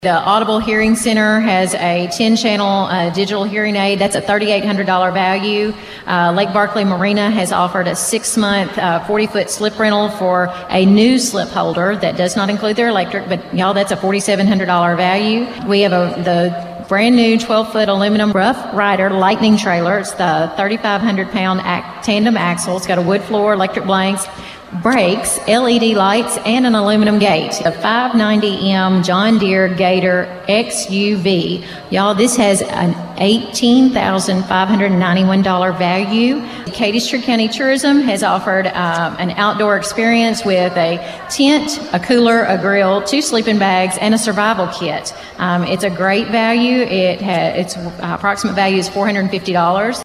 The Audible Hearing Center has a 10-channel digital hearing aid. That's a $3,800 value. Lake Barkley Marina has offered a 6-month, 40-foot slip rental for a new slip holder that does not include their electric, but y'all, that's a $4,700 value. We have the brand new 12-foot aluminum Rough Rider Lightning trailer. It's the 3,500-pound tandem axle. It's got a wood floor, electric blanks, brakes, LED lights, and an aluminum gate. The 590M John Deere Gator XUV. Y'all, this has an $18,591 value. Cadister County Tourism has offered an outdoor experience with a tent, a cooler, a grill, 2 sleeping bags, and a survival kit. It's a great value. Its approximate value is $450.